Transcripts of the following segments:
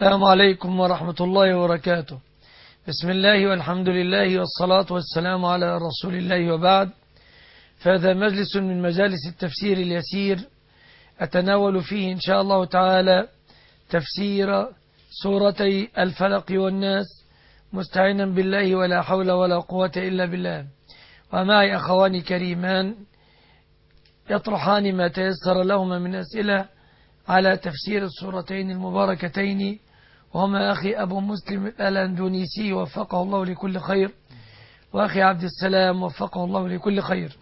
السلام عليكم ورحمة الله وبركاته. بسم الله والحمد لله والصلاة والسلام على رسول الله وبعد. فهذا مجلس من مجالس التفسير اليسير أتناول فيه إن شاء الله تعالى تفسير سورتي الفلق والناس مستعينا بالله ولا حول ولا قوة إلا بالله، ومعي أخواني كريمان يطرحان ما تيسر لهما من أسئلة على تفسير السورتين المباركتين، وهما أخي أبو مسلم الأندونيسي وفقه الله لكل خير، وأخي عبد السلام وفقه الله لكل خير.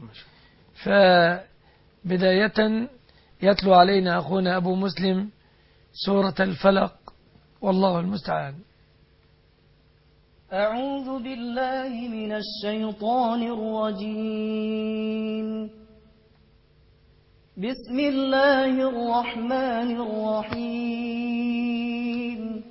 فبداية يتلو علينا أخونا أبو مسلم سورة الفلق والله المستعان. أعوذ بالله من الشيطان الرجيم. بسم الله الرحمن الرحيم.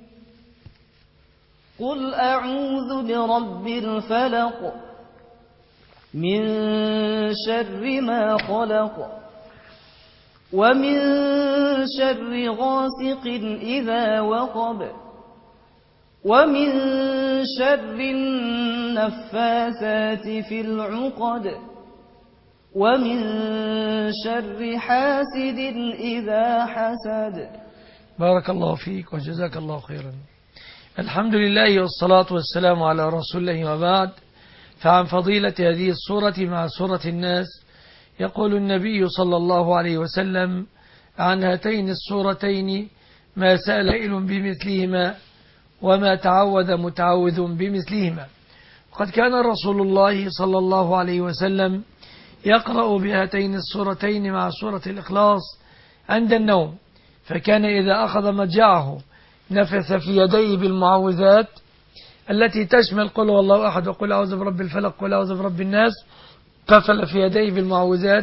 قل أعوذ برب الفلق من شر ما خلق ومن شر غاسق إذا وقب ومن شر النفاثات في العقد ومن شر حاسد إذا حسد. بارك الله فيك وجزاك الله خيرا. الحمد لله والصلاة والسلام على رسول الله وبعد. فعن فضيلة هذه السورة مع سورة الناس يقول النبي صلى الله عليه وسلم عن هاتين السورتين: ما سأل سائل بمثلهما وما تعوذ متعوذ بمثلهما. وقد كان رسول الله صلى الله عليه وسلم يقرأ بهاتين السورتين مع سورة الإخلاص عند النوم، فكان إذا أخذ مضجعه نفث في يديه بالمعوذات التي تشمل قل هو الله أحد وقل أعوذ برب الفلق وقل أعوذ برب الناس، قفل في يديه بالمعوذات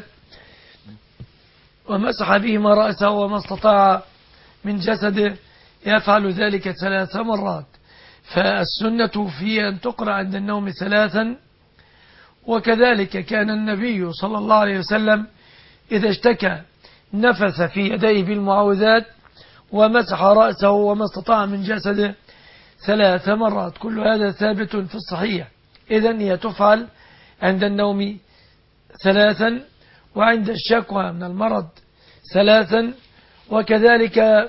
ومسح بهما رأسه وما استطاع من جسده، يفعل ذلك 3 مرات. فالسنة في أن تقرأ عند النوم 3. وكذلك كان النبي صلى الله عليه وسلم إذا اشتكى نفث في يديه بالمعوذات ومسح رأسه وما استطاع من جسده 3 مرات. كل هذا ثابت في الصحيح. إذن هي تفعل عند النوم 3، وعند الشكوى من المرض 3، وكذلك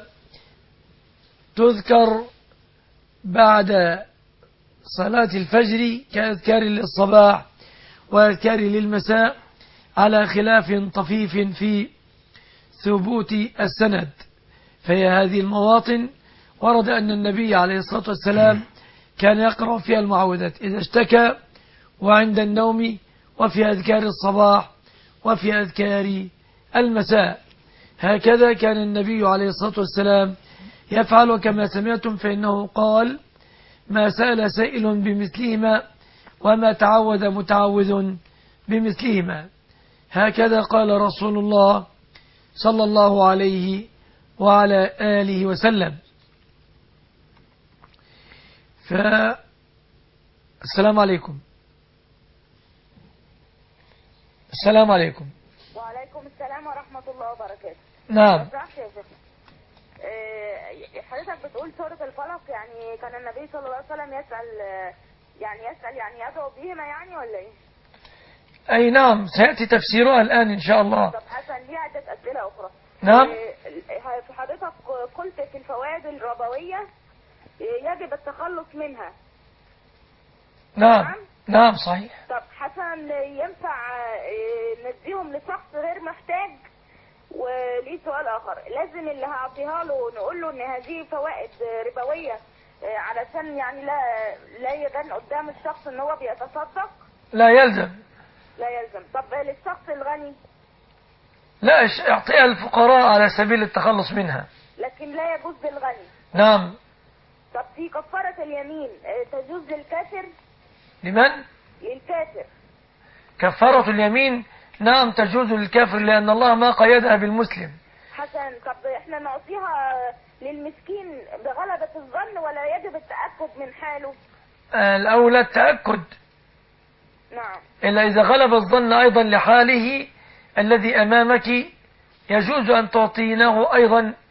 تذكر بعد صلاة الفجر كأذكار للصباح وأذكار للمساء، على خلاف طفيف في ثبوت السند. فهي هذه المواطن ورد أن النبي عليه الصلاة والسلام كان يقرأ فيها المعوذات إذا اشتكى، وعند النوم، وفي أذكار الصباح، وفي أذكار المساء. هكذا كان النبي عليه الصلاة والسلام يفعل. وكما سمعتم فإنه قال: ما سأل سائل بمثلهما وما تعوذ متعوذ بمثلهما. هكذا قال رسول الله صلى الله عليه وعلى آله وسلم. السلام عليكم. السلام عليكم. وعليكم السلام ورحمة الله وبركاته. نعم. حضرتك بتقول سورة الفلق، يعني كان النبي صلى الله عليه وسلم يسأل يعني يدعو بهما يعني ولا ايه؟ أي نعم، سيأتي تفسيرها الآن إن شاء الله. طب حسن، ليه عدة أسئلة أخرى. نعم. حضرتك قلت في الفوائد الربوية يجب التخلص منها. نعم نعم صحيح. طب حسن، ينفع نديهم لشخص غير محتاج؟ وليه سؤال آخر: لازم اللي هعطيها له نقول له إن هذه فوائد ربوية علشان يعني لا يبان قدام الشخص إن هو بيتصدق؟ لا يلزم. لا يلزم. طب للشخص الغني؟ لا، اعطيها الفقراء على سبيل التخلص منها. لكن لا يجوز للغني؟ نعم. طب في كفارة اليمين تجوز للكافر؟ لمن؟ للكافر. كفارة اليمين نعم تجوز للكافر، لأن الله ما قيدها بالمسلم. حسن، طب احنا نعطيها للمسكين بغلبة الظن ولا يجب التأكد من حاله؟ الأولى التأكد. نعم. إلا إذا غلب الظن أيضا لحاله الذي أمامك يجوز أن تعطيناه أيضا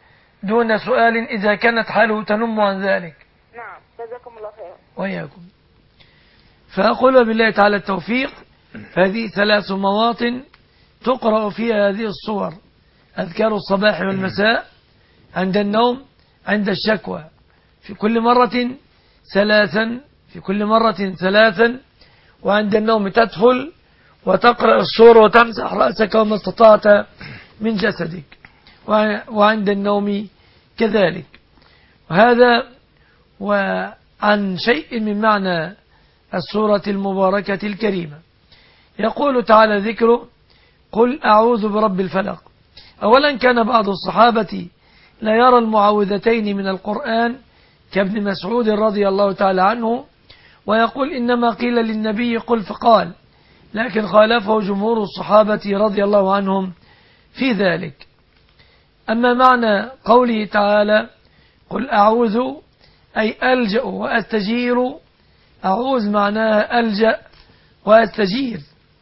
دون سؤال إذا كانت حاله تنم عن ذلك. نعم، جزاكم الله خيرا. وإياكم. فأقول بالله تعالى التوفيق. هذه 3 مواطن تقرأ فيها هذه الصور: أذكار الصباح والمساء، عند النوم، عند الشكوى، في كل مرة 3، في كل مرة 3، وعند النوم تدخل وتقرأ الصور وتمسح رأسك وما استطعت من جسدك، وعند النوم كذلك. وهذا وعن شيء من معنى السورة المباركة الكريمة. يقول تعالى ذكره: قل أعوذ برب الفلق. أولا كان بعض الصحابة لا يرى المعوذتين من القرآن كابن مسعود رضي الله تعالى عنه، ويقول إنما قيل للنبي قل فقال، لكن خالفه جمهور الصحابة رضي الله عنهم في ذلك. أما معنى قوله تعالى قل أعوذ أي ألجأ وأستجير، أعوذ معناها ألجأ وأستجير،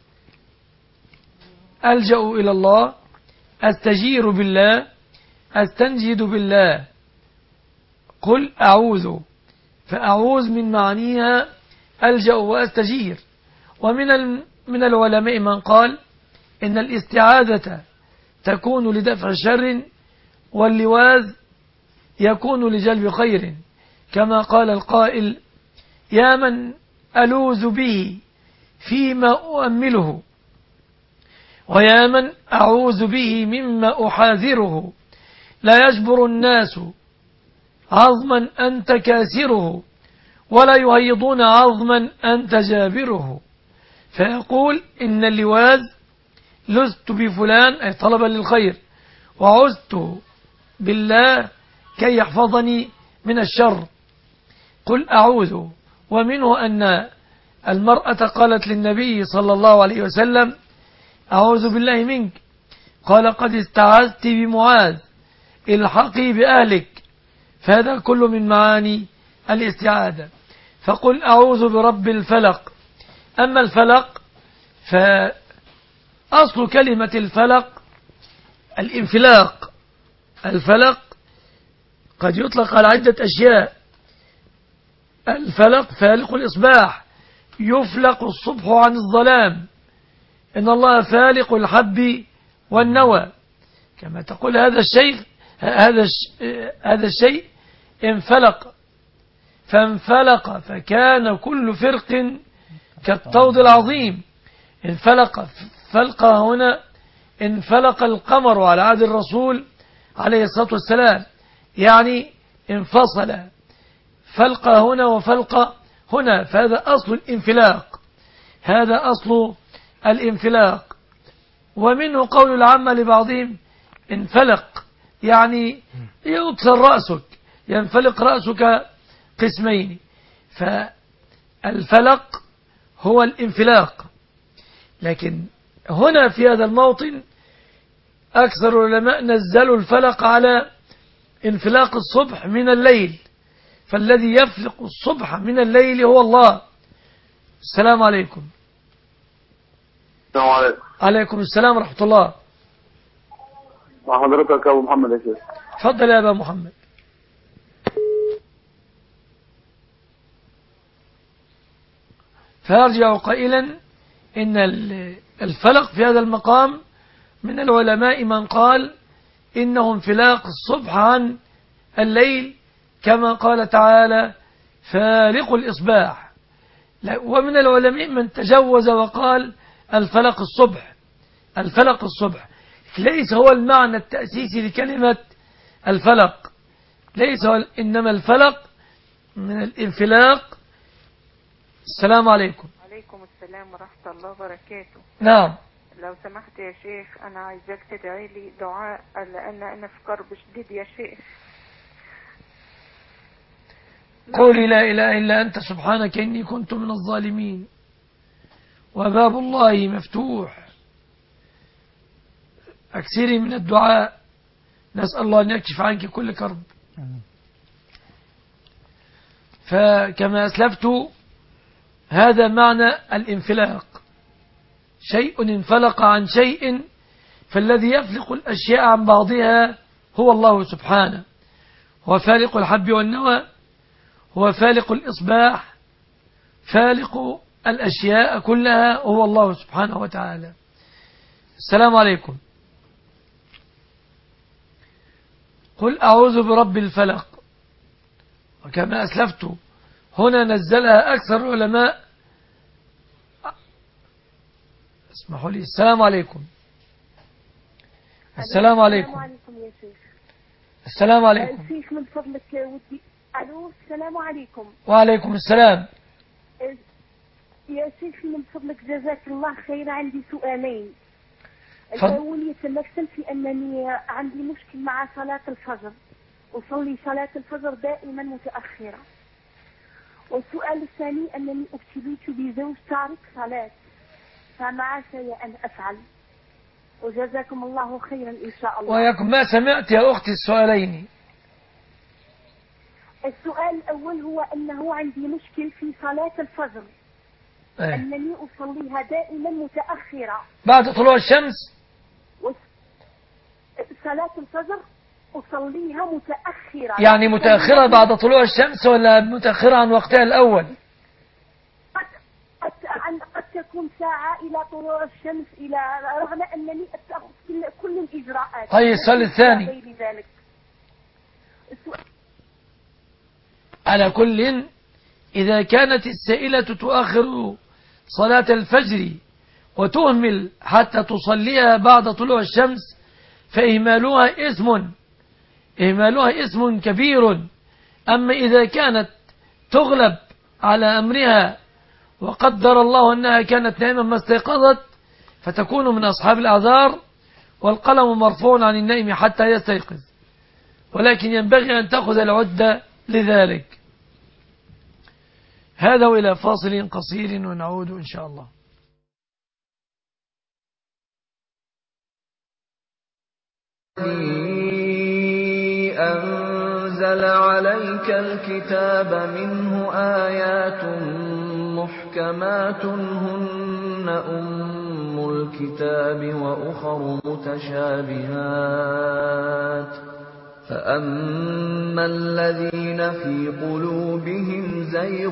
ألجأ إلى الله، أستجير بالله، أستنجد بالله. قل أعوذ، فأعوذ من معانيها ألجأ وأستجير. ومن العلماء من قال إن الاستعاذة تكون لدفع شر، واللواذ يكون لجلب خير، كما قال القائل: يا من ألوذ به فيما أؤمله، ويا من أعوذ به مما أحاذره، لا يجبر الناس عظما أنت كاسره، ولا يهيضون عظما أنت جابره. فيقول إن اللواذ لذت بفلان أي طلبا للخير، وعزت بالله كي يحفظني من الشر. قل أعوذ. ومنه أن المرأة قالت للنبي صلى الله عليه وسلم: أعوذ بالله منك. قال: قد استعذت بمعاذ، الحقي بأهلك. فهذا كل من معاني الاستعاذة. فقل أعوذ برب الفلق. أما الفلق فأصل كلمة الفلق الانفلاق. الفلق قد يطلق على عدة أشياء. الفلق فالق الإصباح، يفلق الصبح عن الظلام، إن الله فالق الحب والنوى، كما تقول هذا الشيء انفلق، فانفلق فكان كل فرق كالطود العظيم. انفلق فلقى هنا انفلق القمر على عهد الرسول عليه الصلاة والسلام، يعني انفصل. فلقى هنا وفلقى هنا، فهذا أصل الانفلاق، هذا أصل الانفلاق. ومنه قول العامة لبعضهم انفلق، يعني يكسر رأسك، ينفلق رأسك قسمين. فالفلق هو الانفلاق. لكن هنا في هذا الموطن أكثر العلماء نزلوا الفلق على انفلاق الصبح من الليل، فالذي يفلق الصبح من الليل هو الله. السلام عليكم. السلام عليكم. عليكم السلام ورحمة الله. مع حضرتك أبو محمد يا شيخ. تفضل يا أبا محمد. فيرجع قائلا إن الفلق في هذا المقام من العلماء من قال إنه انفلاق الصبح عن الليل، كما قال تعالى فالق الإصباح. ومن العلماء من تجوز وقال الفلق الصبح، الفلق الصبح. ليس هو المعنى التأسيسي لكلمة الفلق، ليس هو، إنما الفلق من الانفلاق. السلام عليكم. عليكم السلام ورحمة الله وبركاته. نعم. لو سمحت يا شيخ أنا عايزاك تدعي لي دعاء، لأن أنا في كرب شديد يا شيخ. قولي لا إله إلا أنت سبحانك إني كنت من الظالمين، وباب الله مفتوح. أكثري من الدعاء، نسأل الله أن يكشف عنك كل كرب. فكما أسلفت هذا معنى الانفلاق، شيء انفلق عن شيء، فالذي يفلق الأشياء عن بعضها هو الله سبحانه. هو فالق الحب والنوى، هو فالق الإصباح، فالق الأشياء كلها هو الله سبحانه وتعالى. السلام عليكم. قل أعوذ برب الفلق، وكما أسلفت هنا نزلها أكثر العلماء. اسمحوا لي. السلام عليكم. السلام عليكم. السلام عليكم يا شيخ. السلام عليكم. شيخ من فضلك ودي. ألو السلام عليكم. وعليكم السلام. يا شيخ من فضلك جزاك الله خير، عندي سؤالين. فضل. الأول يتمثل في أنني عندي مشكل مع صلاة الفجر، أصلي صلاة الفجر دائما متأخرة. والسؤال الثاني أنني ابتليت بزوج تارك صلاة، فما عسى أن أفعل؟ وجزاكم الله خيرا إن شاء الله. وياكم. ما سمعت يا أختي السؤالين؟ السؤال الأول هو أنه عندي مشكل في صلاة الفجر، أنني أصليها دائما متأخرة بعد طلوع الشمس. صلاة الفجر أصليها متأخرة، يعني متأخرة بعد طلوع الشمس ولا متأخرة عن وقتها الأول؟ قد تكون ساعة إلى طلوع الشمس، إلى رغم أنني أتأخذ كل الإجراءات. طيب السؤال الثاني. على كل، إذا كانت السائلة تؤخر صلاة الفجر وتهمل حتى تصليها بعد طلوع الشمس فإهمالها إثم كبير. أما إذا كانت تغلب على أمرها وقدر الله أنها كانت نائمة ما استيقظت فتكون من أصحاب الأعذار، والقلم مرفوع عن النائم حتى يستيقظ، ولكن ينبغي أن تأخذ العدة لذلك. هذا وإلى فاصل قصير ونعود إن شاء الله. أنزل عليك الكتاب منه آيات محكمات هن أم الكتاب وأخر متشابهات، فأما الذين في قلوبهم زيغ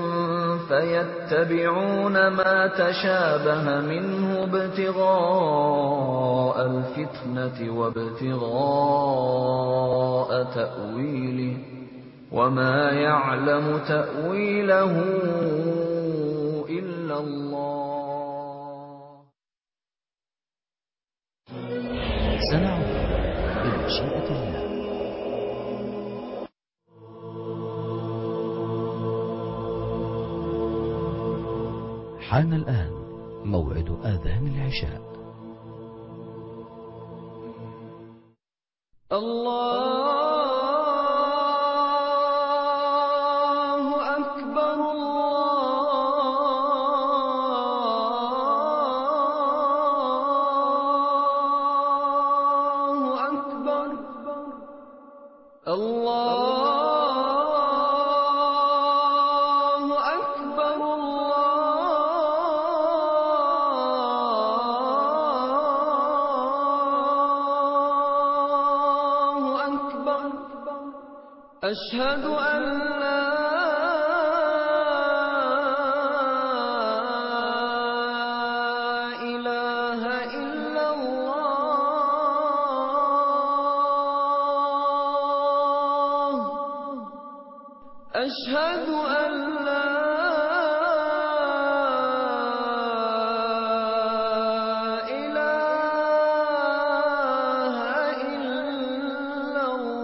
فيتبعون ما تشابه منه ابتغاء الفتنة وابتغاء تأويله، وما يعلم تأويله إلا الله. سنعود بمشيئة الله. حان الآن موعد آذان العشاء. الله أكبر الله أكبر الله أكبر الله أكبر. أشهد أن لا إله إلا الله. أشهد أن لا إله إلا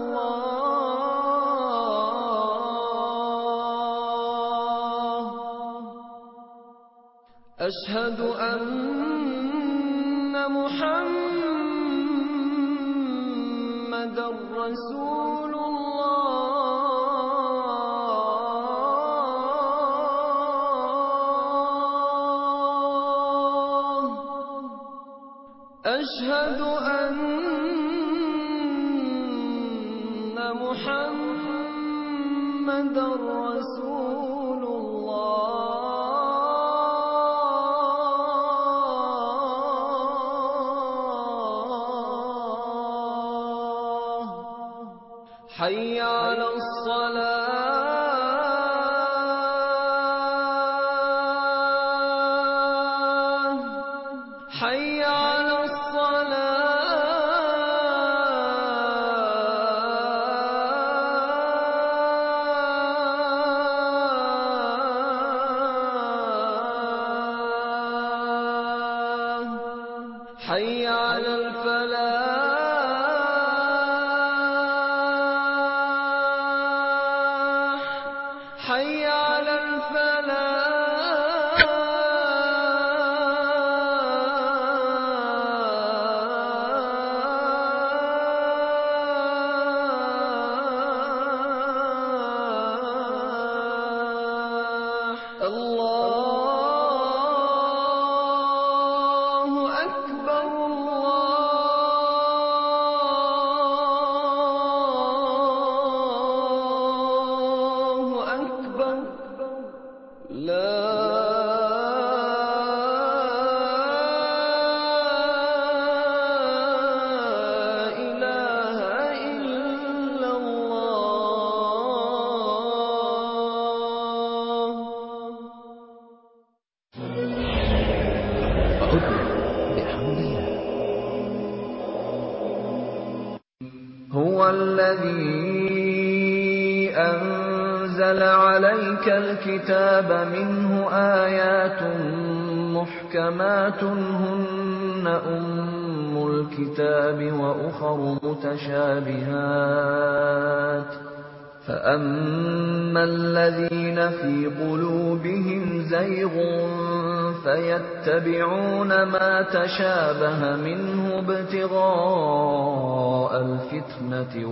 الله. أشهد أن محمدًا رسول الله. أشهد أن محمدًا رسول الله. حي حي على الفلاح حي على الفلاح الله أكبر الله أكبر لا إله إلا الله. عدنا بحول الله. هو الذي أنزل عليك الكتاب منه آيات محكمات هن أم الكتاب وأخر متشابهات فأما الذين في قلوبهم زيغ فيتبعون ما تشابه منه ابتغاء الفتنة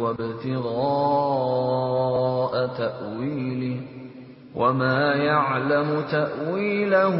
وابتغاء تأويله وما يعلم تأويله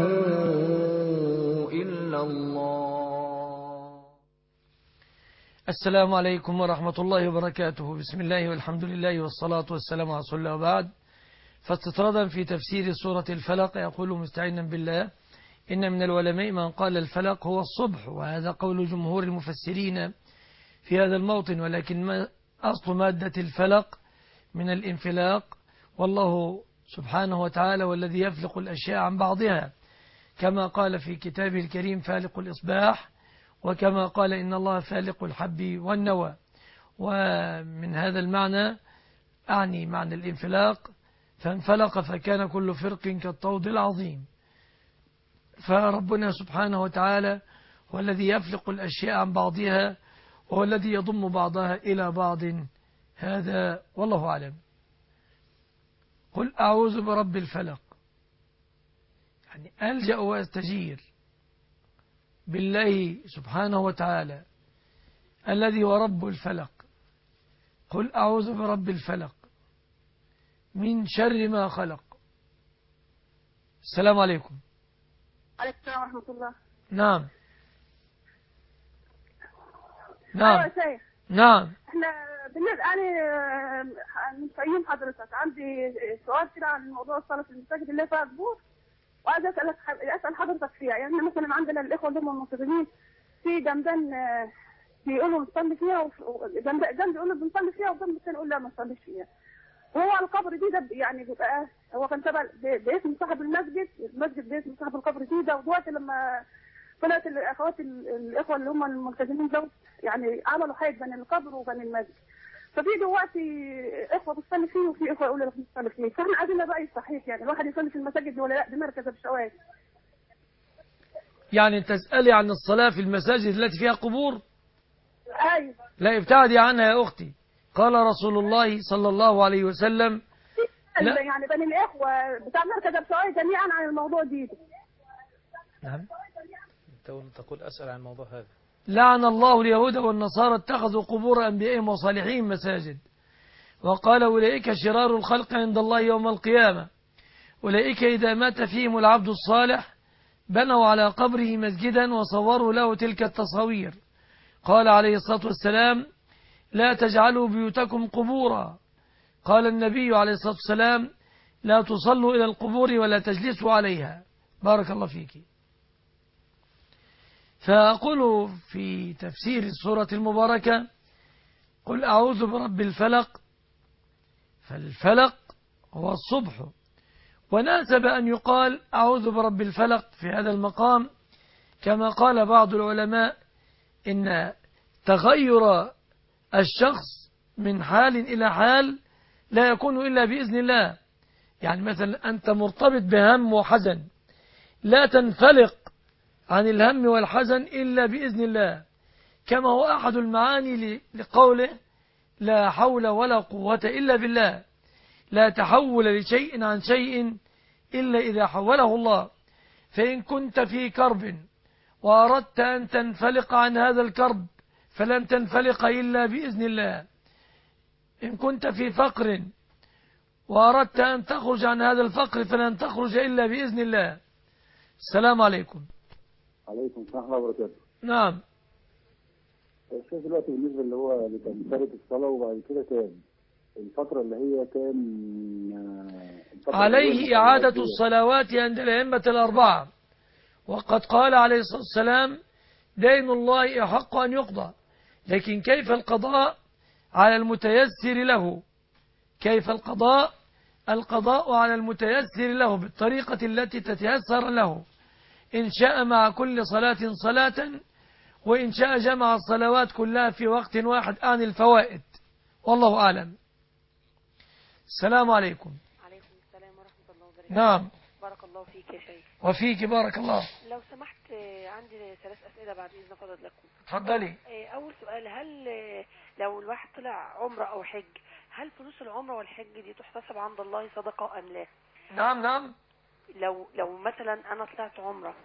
إلا الله. السلام عليكم ورحمة الله وبركاته. بسم الله والحمد لله والصلاة والسلام على رسول الله وبعد. فاستطرادا في تفسير سورة الفلق يقول مستعينا بالله: إن من العلماء من قال الفلق هو الصبح، وهذا قول جمهور المفسرين في هذا الموطن، ولكن أصل مادة الفلق من الانفلاق، والله سبحانه وتعالى والذي يفلق الأشياء عن بعضها، كما قال في كتابه الكريم: فالق الإصباح، وكما قال: إن الله فالق الحب والنوى. ومن هذا المعنى أعني معنى الانفلاق، فانفلق فكان كل فرق كالطود العظيم. فربنا سبحانه وتعالى هو الذي يفلق الأشياء عن بعضها، وهو الذي يضم بعضها إلى بعض. هذا والله أعلم. قل أعوذ برب الفلق، يعني ألجأ وأستجير بالله سبحانه وتعالى الذي هو رب الفلق. قل أعوذ برب الفلق من شر ما خلق. السلام عليكم. عليكم السلام ورحمة الله. نعم نعم. أيوة شيخ. نعم. احنا بالنسبة أنا من فيوم حضرتك عندي سؤال كده عن موضوع الصلاة في المساجد اللي فيها قبور، وعايز أسأل حضرتك فيها. يعني مثلا عندنا الإخوة اللي هم المنتظمين في جنبان بيقولوا نصلي فيها، وجنب بيقولوا بنصلي فيها، وجنب الثاني يقول لا ما نصليش فيها. وهو القبر دي ده يعني بيبقى هو كان تبع باسم صاحب المسجد باسم صاحب القبر دي ده. ودلوقتي لما طلعت الاخوات الاخوه اللي هم الملتزمين دول يعني عملوا حاجه بين القبر وبين المسجد، ففي دلوقتي اخوه بتصلي فيه وفي اخوه يقولوا لا بتصلي فيه. فاحنا عايزين بقى صحيح يعني الواحد يصلي في المساجد ولا لا؟ دي مركز الشواذ. يعني تسألي عن الصلاة في المساجد التي فيها قبور؟ ايوه. لا ابتعدي عنها يا أختي. قال رسول الله صلى الله عليه وسلم لا يعني بين الاخوه بتاع مركز الشواذ جميعا عن الموضوع دي. نعم. تقول أسأل عن الموضوع هذا. لعن الله اليهود والنصارى اتخذوا قبور أنبيائهم وصالحين مساجد، وقال: أولئك شرار الخلق عند الله يوم القيامة، أولئك إذا مات فيهم العبد الصالح بنوا على قبره مسجدا وصوروا له تلك التصاوير. قال عليه الصلاة والسلام: لا تجعلوا بيوتكم قبورا. قال النبي عليه الصلاة والسلام: لا تصلوا إلى القبور ولا تجلسوا عليها. بارك الله فيك. فأقول في تفسير السورة المباركة: قل أعوذ برب الفلق، فالفلق هو الصبح، وناسب أن يقال أعوذ برب الفلق في هذا المقام، كما قال بعض العلماء إن تغير الشخص من حال إلى حال لا يكون إلا بإذن الله. يعني مثلا أنت مرتبط بهم وحزن، لا تنفلق عن الهم والحزن إلا بإذن الله، كما هو أحد المعاني لقوله لا حول ولا قوة إلا بالله، لا تحول لشيء عن شيء إلا إذا حوله الله. فإن كنت في كرب وأردت أن تنفلق عن هذا الكرب فلن تنفلق إلا بإذن الله. إن كنت في فقر وأردت أن تخرج عن هذا الفقر فلن تخرج إلا بإذن الله. السلام عليكم. عليكم السلام ورحمة الله وبركاته. نعم. الشيخ دلوقتي بالنسبة اللي هو اللي كان تارك الصلاة وبعد كده كان الفترة اللي هي كان عليه إعادة الصلوات عند الأئمة الأربعة، وقد قال عليه الصلاة والسلام دين الله أحق أن يقضى، لكن كيف القضاء على المتيسر له؟ كيف القضاء على المتيسر له بالطريقة التي تتيسر له، إن شاء مع كل صلاة صلاة، وإن شاء جمع الصلوات كلها في وقت واحد عن الفوائد، والله أعلم. السلام عليكم. عليكم السلام ورحمة الله وبركاته. نعم. بارك الله فيك يا شيخ. وفيك بارك الله. لو سمحت عندي 3 أسئلة بعد إذن فضلكم. تفضلي. أول سؤال، هل لو الواحد طلع عمرة أو حج، هل فلوس العمرة والحج دي تحتسب عند الله صدقة أم لا؟ نعم نعم. لو مثلا أنا طلعت عمرة،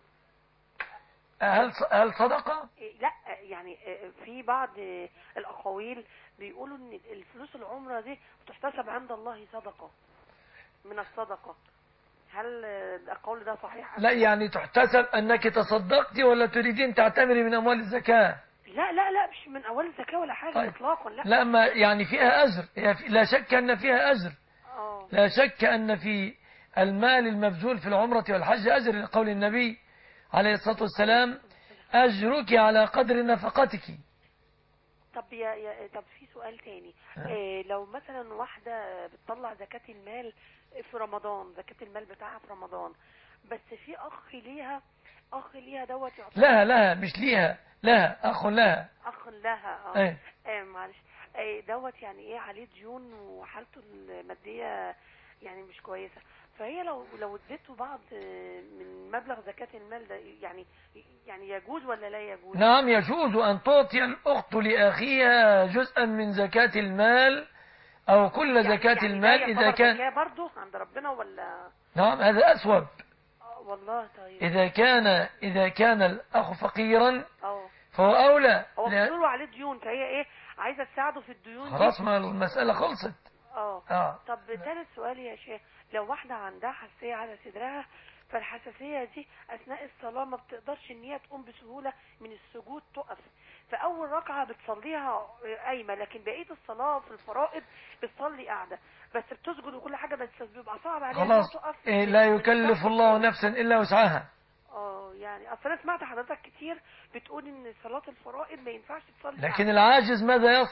هل صدقة؟ لا يعني في بعض الأقاويل بيقولوا إن الفلوس العمرة دي تحتسب عند الله صدقة من الصدقة، هل القول ده صحيح؟ لا يعني تحتسب أنك تصدقتي ولا تريدين تعتمري من أموال الزكاة؟ لا مش من أول الزكاة ولا حاجة. طيب. إطلاقا لا ما يعني فيها أجر، لا شك أن فيها أجر. لا شك أن في المال المبذول في العمرة والحج أجر، لقول النبي عليه الصلاة والسلام أجرك على قدر نفقتك. طب طب في سؤال تاني. لو مثلا واحدة بتطلع زكاة المال في رمضان، زكاة المال بتاعها في رمضان، بس في أخ ليها دوت يعتبر لها مش ليها، لها أخ لها معلش دوت يعني ايه عليه ديون وحالته المادية يعني مش كويسة، فهي لو اديته بعض من مبلغ زكاة المال ده يعني يجوز ولا لا يجوز؟ نعم يجوز أن تعطي الأخت لأخيها جزءا من زكاة المال أو كل زكاة المال إذا كان زكاة برضه عند ربنا ولا؟ نعم هذا أسوأ. والله طيب. إذا كان الأخ فقيرا فهو أولى. هو بيقولوا عليه ديون، فهي إيه عايزة تساعده في الديون دي. خلاص ما المسألة خلصت. طب ثالث سؤال يا شيخ، لو واحدة عندها حساسية على صدرها، فالحساسية دي أثناء الصلاة ما بتقدرش إن هي تقوم بسهولة من السجود، تقف فأول ركعة بتصليها قايمة، لكن بقية الصلاة في الفرائض بتصلي قاعدة، بس بتسجد وكل حاجة، بس بيبقى صعب عليها خلاص تقف. لا يكلف الله نفسا إلا وسعها. يعني أصل أنا سمعت حضرتك كتير بتقول إن صلاة الفرائض ما ينفعش تصلي لكن العاجز ماذا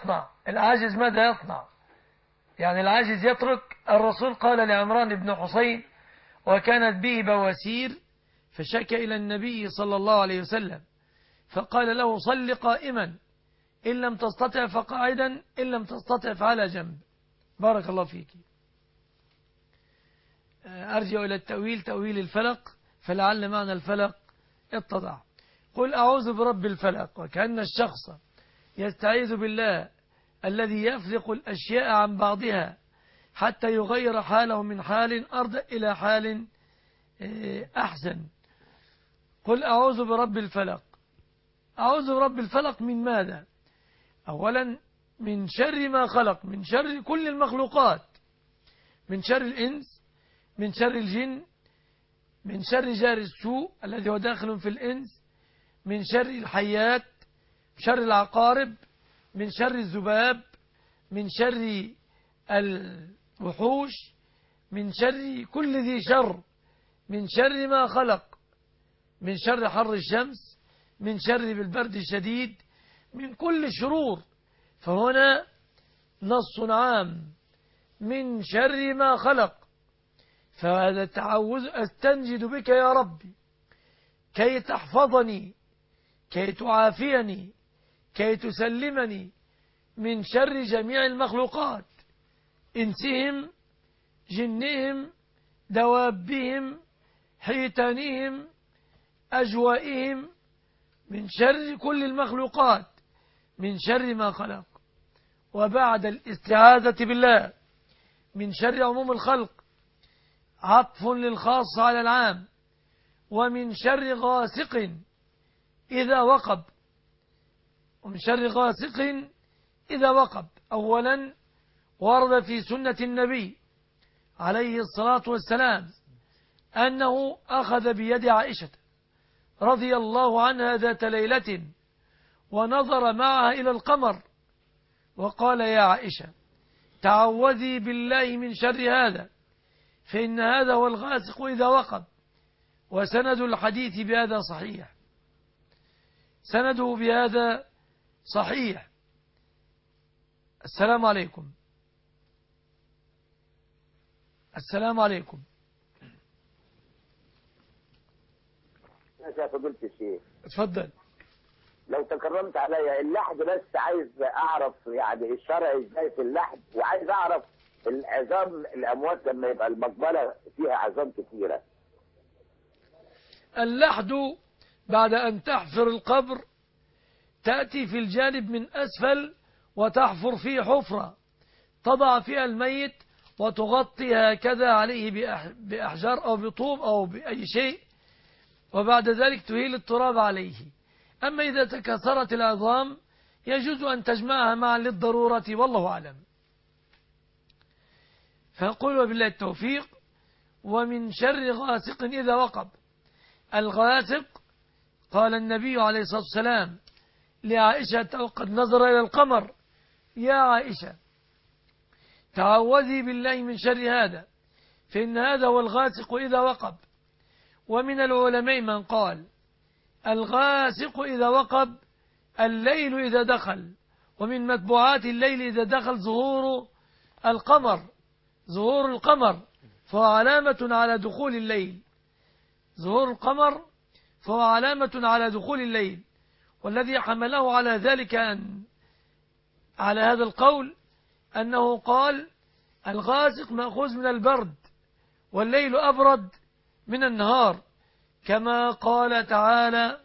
يصنع؟ يعني العاجز يترك. الرسول قال لعمران بن حسين وكانت به بواسير فشكى إلى النبي صلى الله عليه وسلم فقال له صل قائما، إن لم تستطع فقاعدا، إن لم تستطع فعلى جنب. بارك الله فيك. أرجع إلى تأويل الفلق، فلعل معنى الفلق اتضح. قل أعوذ برب الفلق، وكأن الشخص يستعيذ بالله الذي يفلق الأشياء عن بعضها حتى يغير حاله من حال أرضى إلى حال أحسن. قل أعوذ برب الفلق. أعوذ برب الفلق من ماذا؟ أولا من شر ما خلق، من شر كل المخلوقات، من شر الإنس، من شر الجن، من شر جار السوء الذي هو داخل في الإنس، من شر الحيات، من شر العقارب، من شر الذباب، من شر الوحوش، من شر كل ذي شر، من شر ما خلق، من شر حر الشمس، من شر بالبرد الشديد، من كل الشرور. فهنا نص عام من شر ما خلق. فهذا التعوذ أستنجد بك يا ربي كي تحفظني، كي تعافيني، كي تسلمني من شر جميع المخلوقات، إنسهم، جنهم، دوابهم، حيتانهم، أجوائهم من شر كل المخلوقات من شر ما خلق. وبعد الاستعاذة بالله من شر عموم الخلق عطف للخاص على العام. ومن شر غاسق إذا وقب. ومن شر غاسق إذا وقب. أولا ورد في سنة النبي عليه الصلاة والسلام أنه أخذ بيد عائشة رضي الله عنها ذات ليلة ونظر معها إلى القمر وقال: يا عائشة تعوذي بالله من شر هذا فإن هذا هو الغاسق إذا وقب. وسند الحديث بهذا صحيح. سنده بهذا صحيح. السلام عليكم. السلام عليكم. يا فضيلة الشيخ اتفضل. لو تكرمت عليا اللحد، بس عايز اعرف يعني الشرع ازاي في اللحد، وعايز اعرف العظام الاموات لما يبقى المقبره فيها عظام كثيره. اللحد بعد أن تحفر القبر تأتي في الجانب من أسفل وتحفر فيه حفرة تضع فيها الميت وتغطي هكذا عليه بأحجار أو بطوب أو بأي شيء، وبعد ذلك تهيل التراب عليه. أما إذا تكاثرت العظام يجوز أن تجمعها معا للضرورة، والله أعلم. فنقول وبالله التوفيق. ومن شر غاسق إذا وقب. الغاسق قال النبي عليه الصلاة والسلام لعائشة وقد نظر إلى القمر: يا عائشة تعوذي بالله من شر هذا فإن هذا هو الغاسق إذا وقب. ومن العلماء من قال الغاسق إذا وقب الليل إذا دخل. ومن متبوعات الليل إذا دخل ظهور القمر. ظهور القمر فهو علامة على دخول الليل. ظهور القمر فهو علامة على دخول الليل. والذي حمله على ذلك على هذا القول أنه قال الغاسق مأخوذ من البرد والليل أبرد من النهار، كما قال تعالى: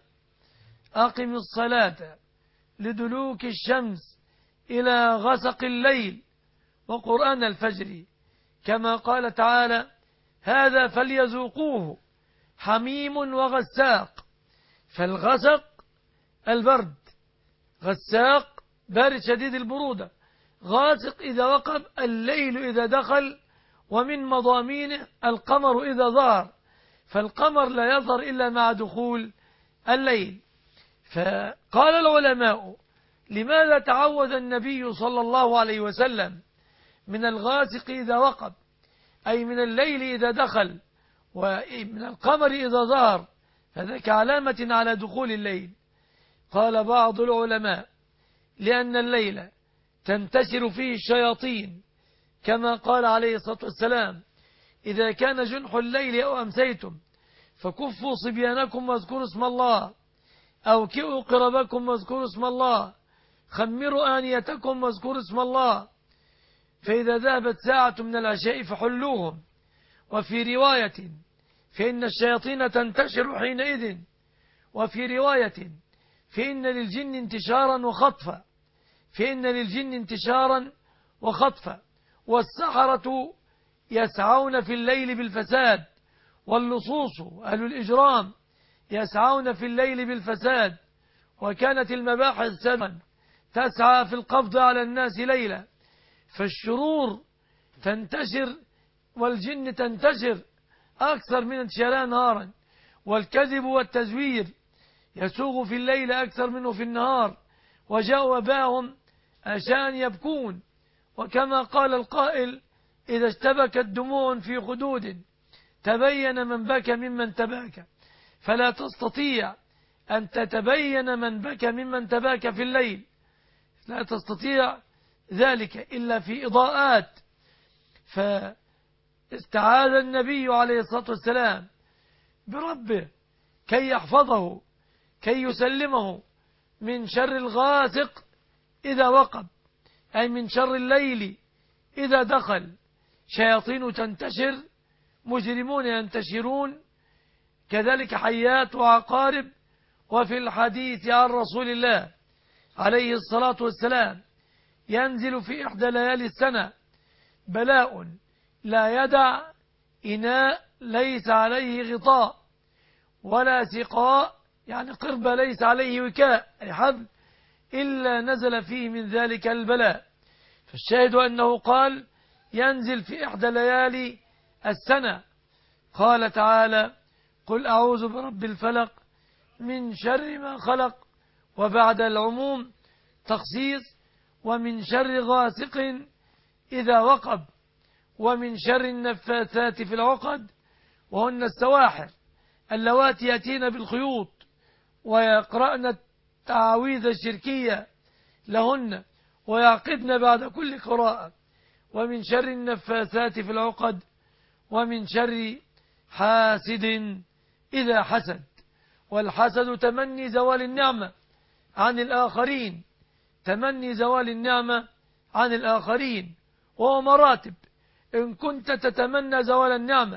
أقم الصلاة لدلوك الشمس إلى غسق الليل وقرآن الفجر، كما قال تعالى: هذا فليذوقوه حميم وغساق. فالغسق البرد، غساق بارد شديد البرودة، غاسق إذا وقب الليل إذا دخل. ومن مضامينه القمر إذا ظهر، فالقمر لا يظهر إلا مع دخول الليل. فقال العلماء: لماذا تعوذ النبي صلى الله عليه وسلم من الغاسق إذا وقب، أي من الليل إذا دخل ومن القمر إذا ظهر، هذا كعلامة على دخول الليل. قال بعض العلماء: لأن الليل تنتشر فيه الشياطين، كما قال عليه الصلاة والسلام: إذا كان جنح الليل أو أمسيتم فكفوا صبيانكم واذكروا اسم الله، أوكئوا قربكم واذكروا اسم الله، خمروا آنيتكم واذكروا اسم الله، فإذا ذهبت ساعة من العشاء فحلوهم. وفي رواية: فإن الشياطين تنتشر حينئذ. وفي رواية: فإن للجن انتشارا وخطفا. فإن للجن انتشارا وخطفا. والسحرة يسعون في الليل بالفساد، واللصوص أهل الإجرام يسعون في الليل بالفساد. وكانت المباحث سبا تسعى في القبض على الناس ليلا. فالشرور تنتشر والجن تنتشر أكثر من انتشارها نهارا. والكذب والتزوير يسوغ في الليل أكثر منه في النهار. وجاءوا أباهم عشان يبكون. وكما قال القائل: إذا اشتبكت دموع في خدود تبين من بكى ممن تباكى. فلا تستطيع أن تتبين من بكى ممن تباكى في الليل، لا تستطيع ذلك إلا في إضاءات. فاستعاذ النبي عليه الصلاة والسلام بربه كي يحفظه، كي يسلمه من شر الغاسق إذا وقب، أي من شر الليل إذا دخل. شياطين تنتشر، مجرمون ينتشرون، كذلك حيات وعقارب. وفي الحديث عن رسول الله عليه الصلاة والسلام ينزل في إحدى ليالي السنة بلاء لا يدع إناء ليس عليه غطاء ولا سقاء، يعني قربة ليس عليه وكاء أي حبل، إلا نزل فيه من ذلك البلاء. فالشاهد أنه قال ينزل في إحدى ليالي السنة. قال تعالى قل أعوذ برب الفلق من شر ما خلق، وبعد العموم تخصيص ومن شر غاسق إذا وقب، ومن شر النفاثات في العقد وهن السواحر اللواتي يأتين بالخيوط ويقرأن التعاويذ الشركية لهن ويعقدن بعد كل قراءة، ومن شر النفاثات في العقد، ومن شر حاسد إذا حسد. والحسد تمني زوال النعمة عن الآخرين، تمني زوال النعمة عن الآخرين، وهو مراتب. إن كنت تتمنى زوال النعمة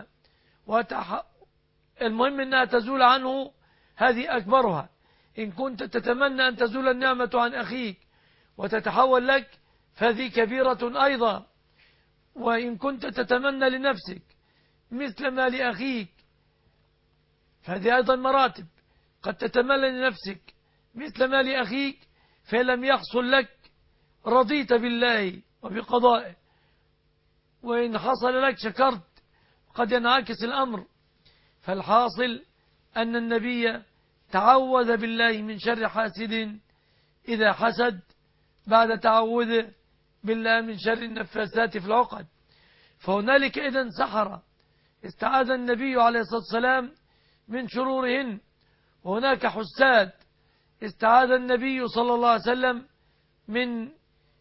المهم أنها تزول عنه، هذه أكبرها. إن كنت تتمنى أن تزول النعمة عن أخيك وتتحول لك، فهذه كبيرة أيضا. وإن كنت تتمنى لنفسك مثل ما لأخيك، فهذه أيضا مراتب. قد تتمنى لنفسك مثل ما لأخيك، فإن لم يحصل لك رضيت بالله وبقضائه، وإن حصل لك شكرت، قد ينعكس الأمر. فالحاصل أن النبي تعوذ بالله من شر حاسد إذا حسد بعد تعوذه بالله من شر النفاثات في العقد. فهنالك إذن سحرة استعاذ النبي عليه الصلاة والسلام من شرورهن، وهناك حساد استعاذ النبي صلى الله عليه وسلم من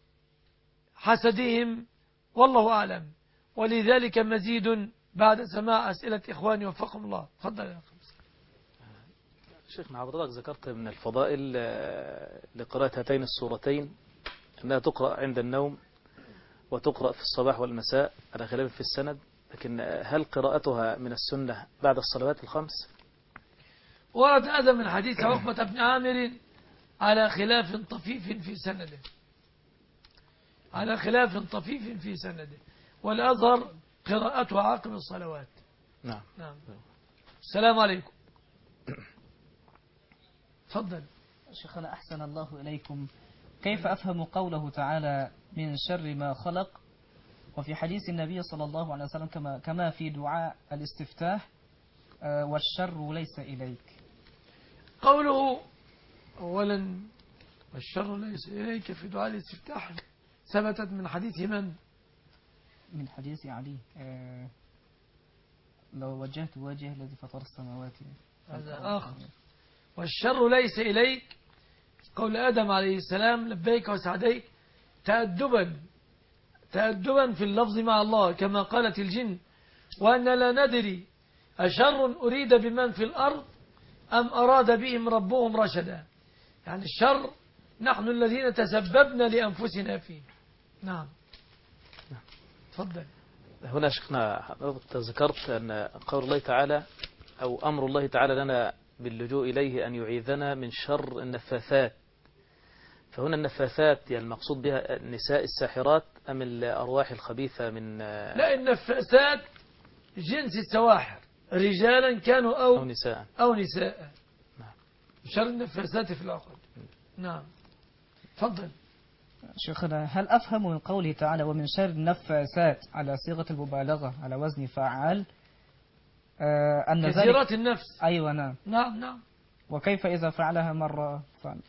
حسدهم، والله أعلم. ولذلك مزيد بعد سماع أسئلة إخواني وفقهم الله. تفضل يا أخي. شيخنا حضرتك ذكرت من الفضائل لقراءة هاتين السورتين أنها تقرأ عند النوم وتقرأ في الصباح والمساء على خلاف في السند، لكن هل قراءتها من السنة بعد الصلوات الخمس؟ ورد هذا من حديث عقبة بن عامر على خلاف طفيف في سنده، على خلاف طفيف في سنده، والأظهر قراءتها عقب الصلوات. نعم. نعم. السلام عليكم. تفضل. شيخنا أحسن الله إليكم، كيف أفهم قوله تعالى من شر ما خلق، وفي حديث النبي صلى الله عليه وسلم كما في دعاء الاستفتاح والشر ليس إليك؟ قوله أولا والشر ليس إليك في دعاء الاستفتاح ثبتت من حديث من؟ من حديث علي لو وجهت وجه الذي فطر السماوات. هذا آخر. والشر ليس إليك قول آدم عليه السلام لبيك وسعديك، تأدبا في اللفظ مع الله، كما قالت الجن وأن لا ندري أشر أريد بمن في الأرض أم أراد بهم ربهم رشدا. يعني الشر نحن الذين تسببنا لأنفسنا فيه. نعم. تفضل. هنا شيخنا حضرتك ذكرت أن قول الله تعالى أو أمر الله تعالى لنا باللجوء إليه أن يعيذنا من شر النفاثات، فهنا النفاثات يعني المقصود بها النساء الساحرات أم الأرواح الخبيثة من؟ لا، النفاثات جنس السواحر، رجالا كانوا أو نساء. نعم. شر النفاثات في العقد. نعم. تفضل. شيخنا هل أفهم من قوله تعالى ومن شر النفاثات على صيغة المبالغة على وزن فعال أن كثيرات النفس؟ أيوة نعم. نعم. وكيف إذا فعلها مرة فعل؟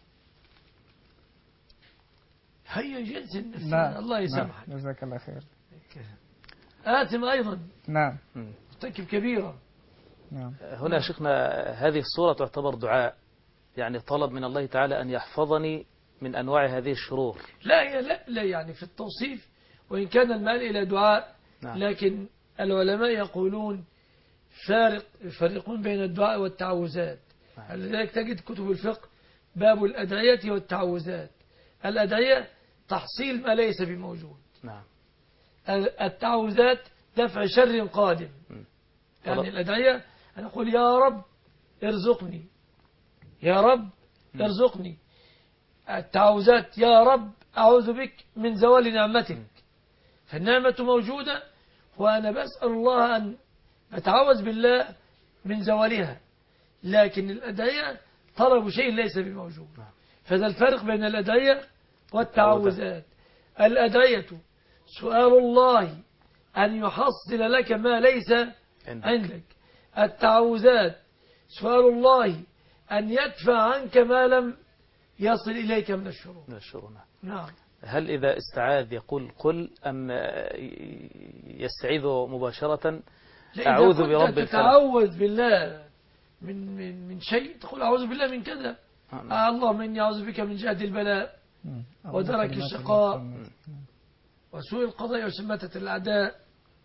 هي جنس النفس. نعم. الله يسامحك. نعم. جزاك الله خير. آثم أيضا. نعم. مرتكب كبيرة. نعم. هنا شيخنا هذه الصورة تعتبر دعاء، يعني طلب من الله تعالى أن يحفظني من أنواع هذه الشرور. لا يعني في التوصيف وإن كان المال إلى دعاء. نعم. لكن العلماء يقولون يفرقون بين الدعاء والتعوذات. نعم. لذلك تجد كتب الفقه باب الأدعية والتعوذات. الأدعية تحصيل ما ليس بموجود. نعم. التعوذات دفع شر قادم. يعني الأدعية أن أقول يا رب ارزقني، يا رب ارزقني. التعوذات يا رب أعوذ بك من زوال نعمتك، فالنعمة موجودة وأنا بسأل الله أن أتعوذ بالله من زوالها، لكن الأدعية طلب شيء ليس بموجود. فذا الفرق بين الأدعية والتعوذات. الأدعية سؤال الله أن يحصل لك ما ليس عندك. التعوذات سؤال الله أن يدفع عنك ما لم يصل إليك من الشرور. نعم. هل إذا استعاذ يقول قل أم يستعيذ مباشرة أعوذ برب الفلق؟ تتعوذ بالله من شيء، تقول أعوذ بالله من كذا. اللهم إني أعوذ بك من جهد البلاء ودرك الشقاء وسوء القضاء وشماتة الأعداء.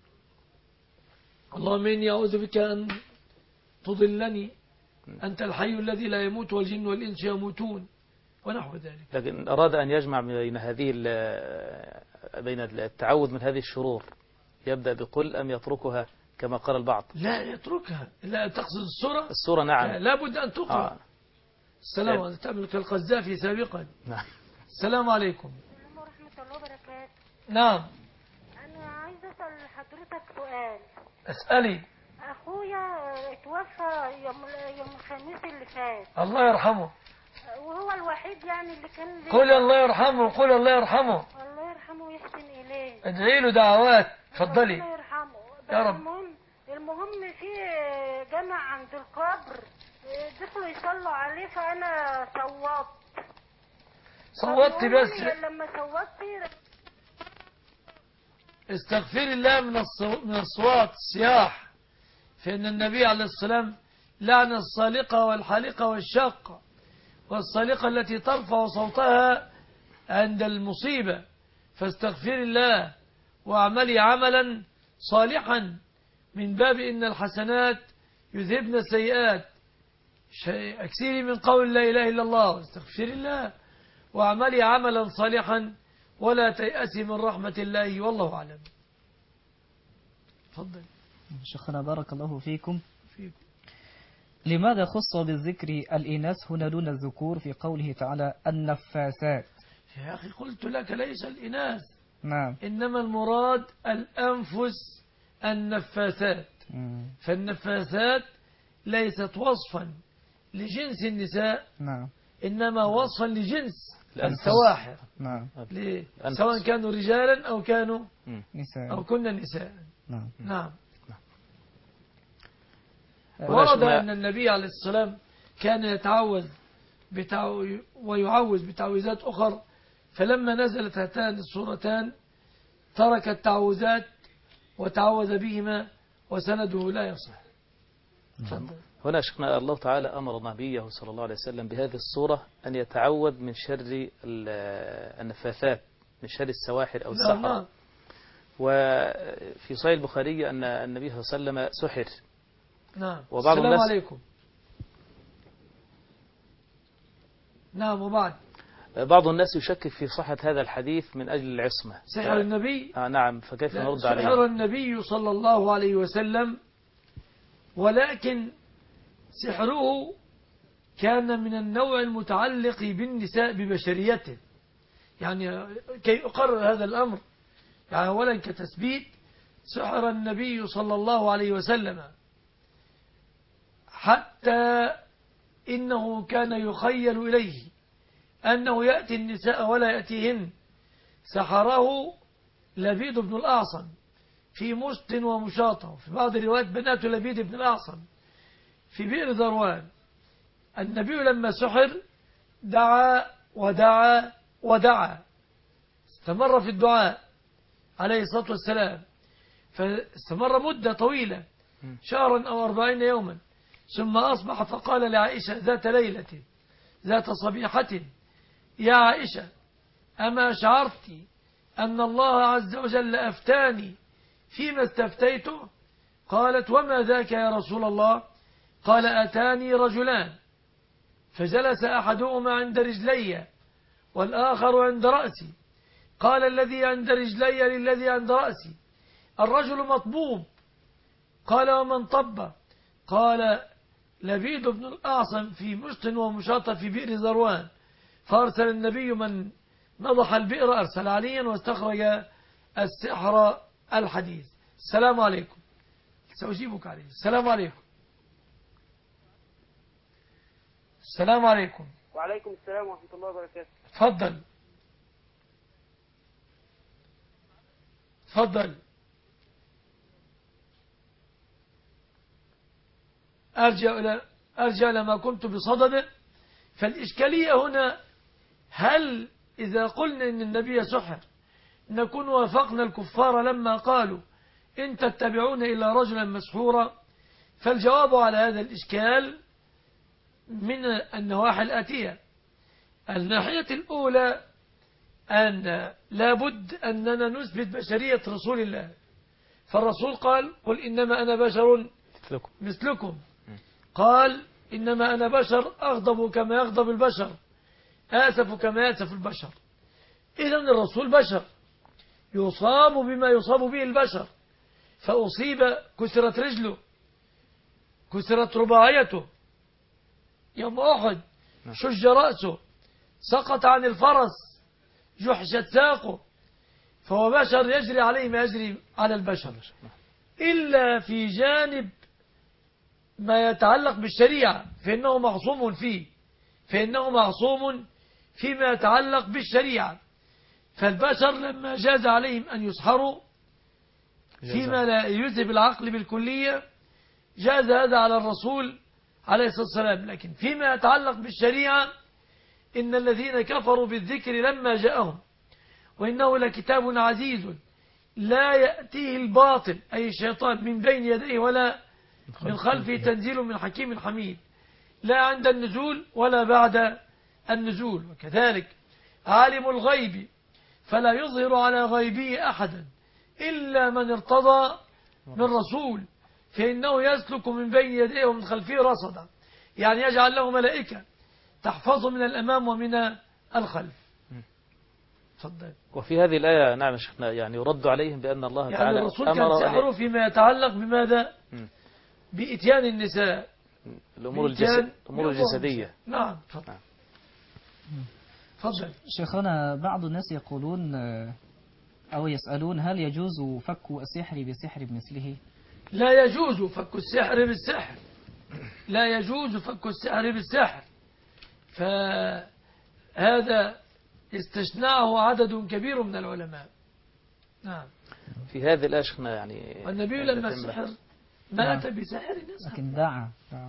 اللهم إني أعوذ بك أن تضلني، أنت الحي الذي لا يموت والجن والإنس يموتون ونحو ذلك. لكن أراد أن يجمع بين التعوذ من هذه الشرور، يبدأ بقل أم يتركها كما قال البعض؟ لا يتركها. لا تقصد السورة؟ السورة نعم. لا بد أن تقرأ. السلام عليكم. تعمل كالقذافي سابقا. نعم. السلام عليكم. السلام ورحمة الله وبركاته. نعم. أنا عايز أسأل حضرتك سؤال. اسألي. أخويا اتوفى يوم الخميس اللي فات. الله يرحمه. وهو الوحيد يعني اللي كان قول الله يرحمه، قول الله يرحمه. الله يرحمه ويحسن إليه. ادعي له دعوات. اتفضلي. الله يرحمه. يا رب. المهم في جمع عند القبر دخلوا يصلوا عليه، فأنا صوتت بس لما صوتت استغفر الله من الصوات الصياح، فإن النبي عليه السلام لعن الصالقة والحالقة والشاقة، والصالقة التي ترفع صوتها عند المصيبة. فاستغفر الله واعملي عملا صالحا من باب إن الحسنات يذهبن السيئات. أكثري من قول لا إله إلا الله واستغفر الله واعملي عملا صالحا ولا تيأسي من رحمة الله والله أعلم. تفضل. شيخنا بارك الله فيكم. لماذا خص بالذكر الإناث هنا دون الذكور في قوله تعالى النفاسات؟ يا أخي قلت لك ليس الإناث. نعم. إنما المراد الأنفس النفاسات. فالنفاسات ليست وصفا لجنس النساء. نعم. إنما وصفا لجنس السواحر. نعم. سواء كانوا رجالا أو كانوا نساء أو كنا نساء. نعم. نعم. ورد أن النبي عليه السلام كان يتعوذ ويعوذ بتعويذات أخر، فلما نزلت هاتان السورتان ترك التعوذات وتعوذ بهما وسنده لا يصح. هنا شيخنا الله تعالى أمر نبيه صلى الله عليه وسلم بهذه الصورة أن يتعوذ من شر النفاثات، من شر السواحر أو السحرة. وفي صحيح البخاري أن النبي صلى الله عليه وسلم سحر. نعم. وبعض السلام الناس عليكم. نعم. وبعد بعض الناس يشكك في صحة هذا الحديث من أجل العصمة. سحر النبي. نعم. فكيف نرد عليه؟ سحر النبي صلى الله عليه وسلم، ولكن سحره كان من النوع المتعلق بالنساء ببشريته. يعني كي أقرر هذا الأمر، يعني أولا كتثبيت، سحر النبي صلى الله عليه وسلم حتى إنه كان يخيل إليه أنه يأتي النساء ولا يأتيهن. سحره لبيد بن الأعصم في مست ومشاطة، في بعض الروايات بنات لبيد بن الأعصم في بئر ذروان. النبي لما سحر دعا ودعا ودعا، استمر في الدعاء عليه الصلاة والسلام، فاستمر مدة طويلة، شهرا أو 40 يوما، ثم أصبح فقال لعائشة ذات ليلة ذات صبيحة: يا عائشة، أما شعرت أن الله عز وجل أفتاني فيما استفتيته؟ قالت: وما ذاك يا رسول الله؟ قال: أتاني رجلان فجلس أحدهما عند رجلي والآخر عند رأسي. قال الذي عند رجلي للذي عند رأسي: الرجل مطبوب. قال: ومن طب؟ قال لبيد بن الأعصم في مشط ومشاطة في بئر ذروان، فأرسل النبي من نضح البئر أرسل عليا واستخرج السحر الحديث. السلام عليكم. سأجيبك عليه. السلام عليكم. السلام عليكم. وعليكم السلام ورحمة الله وبركاته. تفضل. تفضل. أرجع لما كنت بصدده. فالإشكالية هنا، هل إذا قلنا إن النبي سحر نكون وافقنا الكفار لما قالوا إن تتبعون إلا رجلا مسحورا؟ فالجواب على هذا الإشكال من النواحي الآتية. الناحية الأولى أن لابد أننا نثبت بشرية رسول الله، فالرسول قال قل إنما أنا بشر مثلكم، قال إنما أنا بشر أغضب كما يغضب البشر، آسف كما يأسف البشر. إذن الرسول بشر يصاب بما يصاب به البشر، فأصيب كسرت رجله، كسرت رباعيته يوم أحد، شج رأسه، سقط عن الفرس، جحشت ساقه، فهو بشر يجري عليه ما يجري على البشر، إلا في جانب ما يتعلق بالشريعة فإنه معصوم فيه، فإنه معصوم فيما يتعلق بالشريعة. فالبشر لما جاز عليهم أن يسحروا فيما لا يذهب العقل بالكلية جاز هذا على الرسول عليه الصلاة والسلام. لكن فيما يتعلق بالشريعة إن الذين كفروا بالذكر لما جاءهم وإنه لكتاب عزيز لا يأتيه الباطل أي الشيطان من بين يديه ولا من خلفه تنزيل من حكيم حميد، لا عند النزول ولا بعد النزول. وكذلك عالم الغيب فلا يظهر على غيبه أحدا إلا من ارتضى من رسول، فإنه يسلك من بين يديه ومن خلفه رصدا، يعني يجعل له ملائكة تحفظه من الأمام ومن الخلف. تفضل. وفي هذه الآية نعم شيخنا يعني يرد عليهم بأن الله يعني تعالى الرسول كان سحره فيما يتعلق بماذا؟ بإتيان النساء، الأمور الجسدية. نعم. تفضل. تفضل. شيخنا بعض الناس يقولون أو يسألون هل يجوز فك السحر بسحر مثله؟ لا يجوز فك السحر بالسحر، لا يجوز فك السحر بالسحر، فهذا استثناه عدد كبير من العلماء. نعم. في هذه الأشخنا يعني والنبي لما السحر ما أتى بسحر لكن دعا.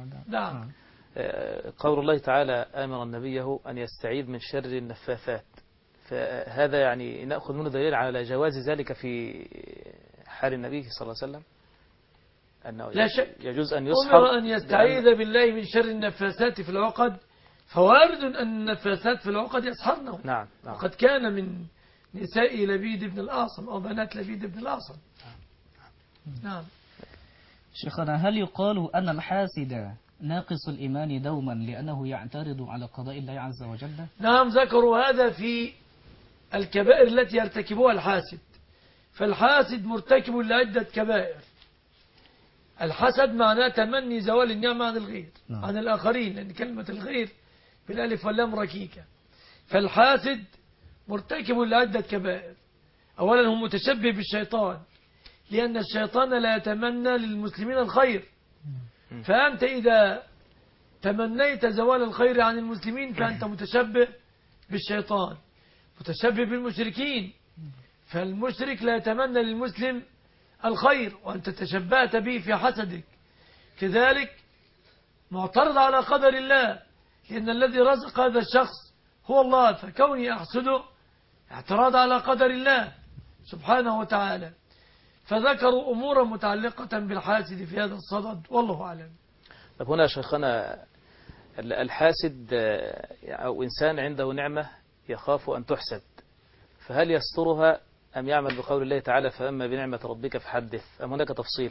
قول الله تعالى آمر النبي أن يستعيذ من شر النفاثات، فهذا يعني نأخذ منه دليل على جواز ذلك في حال النبي صلى الله عليه وسلم، أنه لا شك يجوز أن يسحر، أمر أن يستعيذ بالله من شر النفاثات في العقد، فوارد أن النفاثات في العقد يسحرنه. نعم. وقد كان من نساء لبيد بن الأعصم أو بنات لبيد بن الأعصم. نعم. شيخنا هل يقال أن الحاسد ناقص الإيمان دوما لأنه يعترض على قضاء الله عز وجل؟ نعم، ذكروا هذا في الكبائر التي يرتكبها الحاسد، فالحاسد مرتكب لعدة كبائر. الحسد معناه تمني زوال النعمة عن الغير، عن الآخرين، لأن كلمة الغير بالألف واللام ركيكة. فالحاسد مرتكب لعدة كبائر. أولا هو متشبه بالشيطان، لأن الشيطان لا يتمنى للمسلمين الخير، فأنت إذا تمنيت زوال الخير عن المسلمين فأنت متشبه بالشيطان. متشبه بالمشركين، فالمشرك لا يتمنى للمسلم الخير وأنت تشبهت به في حسدك. كذلك معترض على قدر الله، لأن الذي رزق هذا الشخص هو الله، فكوني أحسده اعتراض على قدر الله سبحانه وتعالى. فذكروا أمورا متعلقة بالحاسد في هذا الصدد، والله أعلم. طب هنا شيخنا الحاسد أو إنسان عنده نعمة يخاف أن تحسد، فهل يسترها أم يعمل بقول الله تعالى فأما بنعمة ربك فحدث، أم هناك تفصيل؟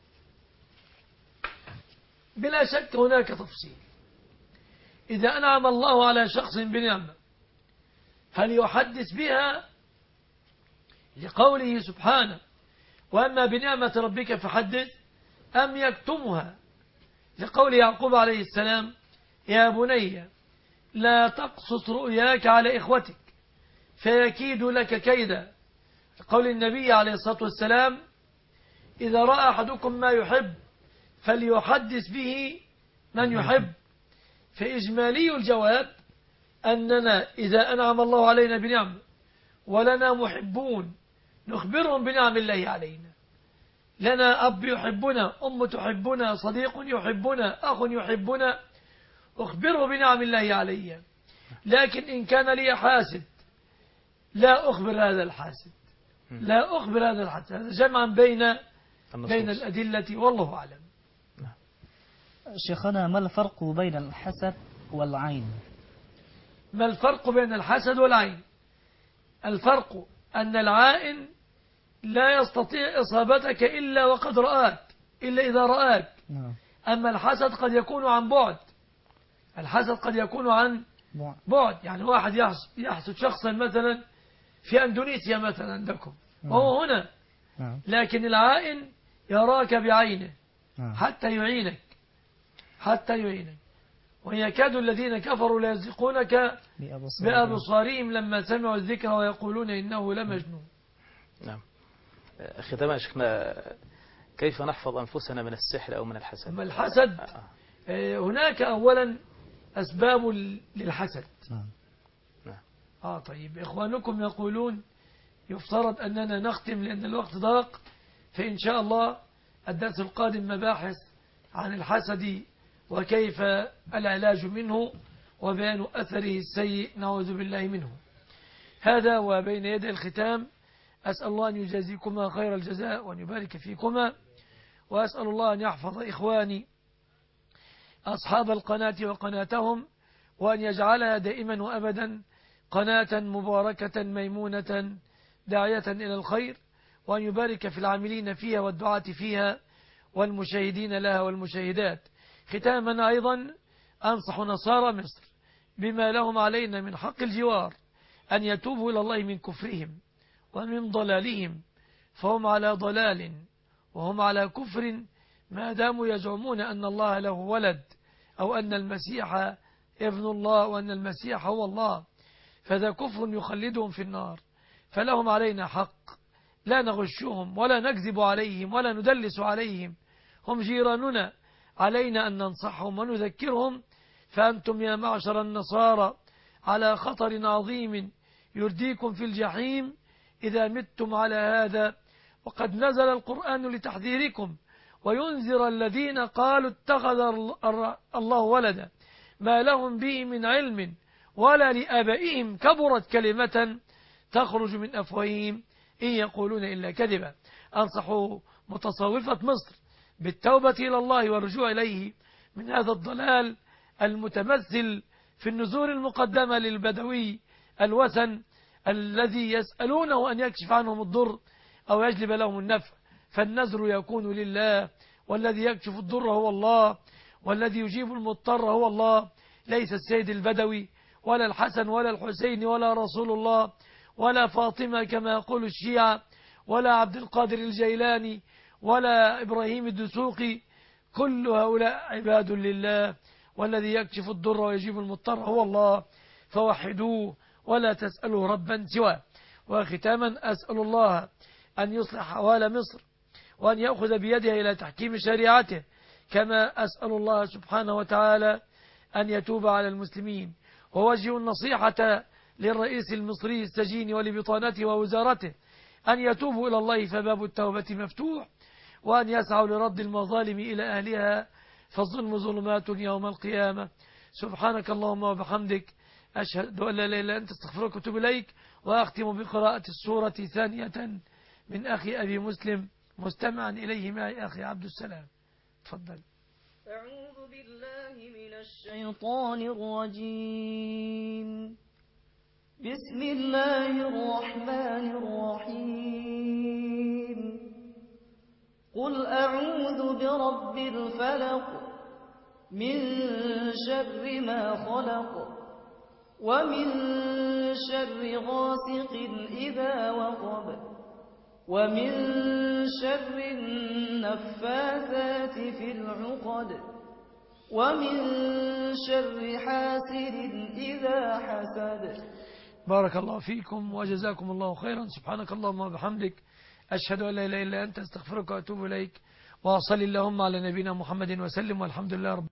بلا شك هناك تفصيل. إذا أنعم الله على شخص بنعمة هل يحدث بها لقوله سبحانه وأما بنعمة ربك فحدث، أم يكتمها لقول يعقوب عليه السلام: يا بني لا تقصص رؤياك على إخوتك فيكيد لك كيدا. قول النبي عليه الصلاة والسلام: إذا رأى أحدكم ما يحب فليحدث به من يحب. فإجمالي الجواب أننا إذا أنعم الله علينا بنعمة ولنا محبون نخبرهم بنعم الله علينا. لنا أب يحبنا، أم تحبنا، صديق يحبنا، أخ يحبنا، أخبره بنعم الله علي. لكن إن كان لي حاسد لا أخبر هذا الحاسد، لا أخبر هذا الحاسد. هذا جمعا بين الأدلة، والله أعلم. شيخنا، ما الفرق بين الحسد والعين؟ ما الفرق بين الحسد والعين؟ الفرق أن العائن لا يستطيع إصابتك إلا وقد رآك، إلا إذا رآك. أما الحسد قد يكون عن بعد، الحسد قد يكون عن بعد. يعني واحد يحسد شخصا مثلا في أندونيسيا مثلا عندكم وهو هنا، لكن العائن يراك بعينه حتى يعينك، حتى يعينك. ويكاد الذين كفروا ليزقونك بأبصارهم لما سمعوا الذكر ويقولون إنه لمجنون. نعم. ختاما شيخنا، كيف نحفظ أنفسنا من السحر أو من الحسد؟ من الحسد هناك أولا أسباب للحسد. طيب، إخوانكم يقولون يفترض أننا نختم لأن الوقت ضاق، فإن شاء الله الدرس القادم مباحث عن الحسد وكيف العلاج منه وبيان أثره السيء، نعوذ بالله منه. هذا وبين يدي الختام أسأل الله أن يجازيكما خير الجزاء وأن يبارك فيكما، وأسأل الله أن يحفظ إخواني أصحاب القناة وقناتهم، وأن يجعلها دائما وأبدا قناة مباركة ميمونة داعية إلى الخير، وأن يبارك في العاملين فيها والدعاة فيها والمشاهدين لها والمشاهدات. ختاما أيضا أنصح نصارى مصر بما لهم علينا من حق الجوار أن يتوبوا إلى الله من كفرهم ومن ضلالهم، فهم على ضلال وهم على كفر ما داموا يزعمون أن الله له ولد أو أن المسيح ابن الله وأن المسيح هو الله، فذا كفر يخلدهم في النار. فلهم علينا حق، لا نغشهم ولا نكذب عليهم ولا ندلس عليهم، هم جيراننا، علينا أن ننصحهم ونذكرهم. فأنتم يا معشر النصارى على خطر عظيم يرديكم في الجحيم إذا متم على هذا، وقد نزل القرآن لتحذيركم وينذر الذين قالوا اتخذ الله ولدا ما لهم به من علم ولا لآبائهم، كبرت كلمة تخرج من أفواههم إن يقولون إلا كذبا. أنصحوا متصوفة مصر بالتوبة إلى الله والرجوع إليه من هذا الضلال المتمثل في النذور المقدمة للبدوي الوثن الذي يسألونه أن يكشف عنهم الضر أو يجلب لهم النفع، فالنذر يكون لله، والذي يكشف الضر هو الله، والذي يجيب المضطر هو الله، ليس السيد البدوي ولا الحسن ولا الحسين ولا رسول الله ولا فاطمة كما يقول الشيعة ولا عبد القادر الجيلاني ولا إبراهيم الدسوقي. كل هؤلاء عباد لله، والذي يكشف الضر ويجيب المضطر هو الله، فوحدوه ولا تسألوا ربا سواه. وختاما أسأل الله أن يصلح أحوال مصر وأن يأخذ بيدها إلى تحكيم شريعته، كما أسأل الله سبحانه وتعالى أن يتوب على المسلمين. ووجه النصيحة للرئيس المصري السجين ولبطانته ووزارته أن يتوبوا إلى الله فباب التوبة مفتوح، وأن يسعوا لرد المظالم إلى أهلها، فالظلم ظلمات يوم القيامة. سبحانك اللهم وبحمدك، أشهد أن لا إله إلا أنت، استغفرك وأتوب إليك. وأختم بقراءة السورة ثانية من أخي أبي مسلم مستمعا إليه معي أخي عبد السلام. تفضل. أعوذ بالله من الشيطان الرجيم. بسم الله الرحمن الرحيم. قل أعوذ برب الفلق من شر ما خلق ومن شر غاسق إذا وقب ومن شر النفاثات في العقد ومن شر حاسد إذا حسد. بارك الله فيكم وجزاكم الله خيرا. سبحانك اللهم وبحمدك أشهد أن لا إله إلا أنت أستغفرك وأتوب إليك، وصل اللهم على نبينا محمد وسلم، والحمد لله رب